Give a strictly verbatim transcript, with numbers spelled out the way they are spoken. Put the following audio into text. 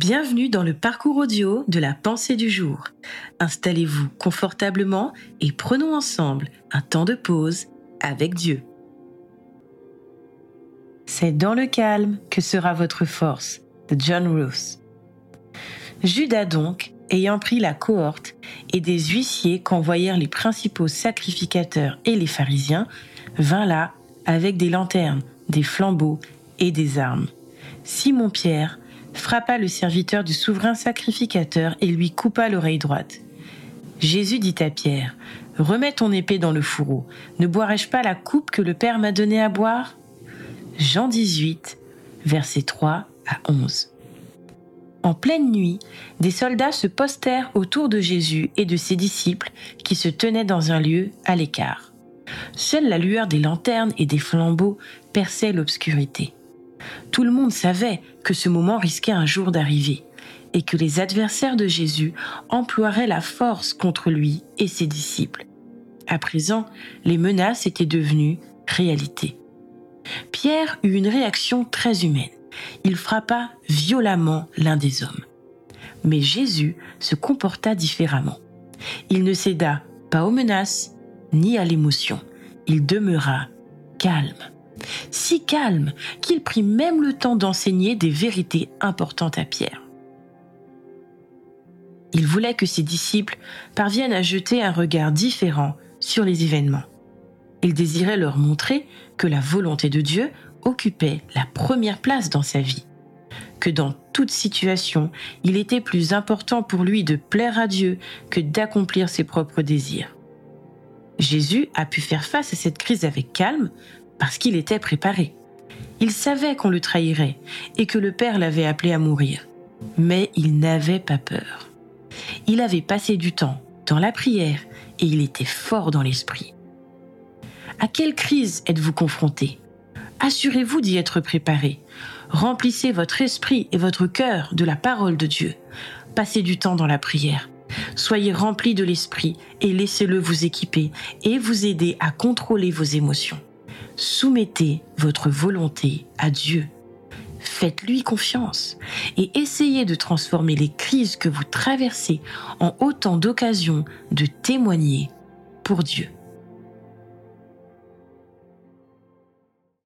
Bienvenue dans le parcours audio de la pensée du jour. Installez-vous confortablement et prenons ensemble un temps de pause avec Dieu. C'est dans le calme que sera votre force, de John Roos. Judas donc, ayant pris la cohorte et des huissiers qu'envoyèrent les principaux sacrificateurs et les pharisiens, vint là avec des lanternes, des flambeaux et des armes. Simon-Pierre frappa le serviteur du souverain sacrificateur et lui coupa l'oreille droite. Jésus dit à Pierre, « Remets ton épée dans le fourreau. Ne boirai-je pas la coupe que le Père m'a donnée à boire ?» Jean dix-huit, versets trois à onze. En pleine nuit, des soldats se postèrent autour de Jésus et de ses disciples qui se tenaient dans un lieu à l'écart. Seule la lueur des lanternes et des flambeaux perçait l'obscurité. Tout le monde savait que ce moment risquait un jour d'arriver et que les adversaires de Jésus emploieraient la force contre lui et ses disciples. À présent, les menaces étaient devenues réalité. Pierre eut une réaction très humaine. Il frappa violemment l'un des hommes. Mais Jésus se comporta différemment. Il ne céda pas aux menaces ni à l'émotion. Il demeura calme. Si calme qu'il prit même le temps d'enseigner des vérités importantes à Pierre. Il voulait que ses disciples parviennent à jeter un regard différent sur les événements. Il désirait leur montrer que la volonté de Dieu occupait la première place dans sa vie, que dans toute situation, il était plus important pour lui de plaire à Dieu que d'accomplir ses propres désirs. Jésus a pu faire face à cette crise avec calme parce qu'il était préparé. Il savait qu'on le trahirait et que le Père l'avait appelé à mourir. Mais il n'avait pas peur. Il avait passé du temps dans la prière et il était fort dans l'esprit. À quelle crise êtes-vous confrontés ? Assurez-vous d'y être préparé. Remplissez votre esprit et votre cœur de la parole de Dieu. Passez du temps dans la prière. Soyez remplis de l'esprit et laissez-le vous équiper et vous aider à contrôler vos émotions. Soumettez votre volonté à Dieu. Faites-lui confiance et essayez de transformer les crises que vous traversez en autant d'occasions de témoigner pour Dieu.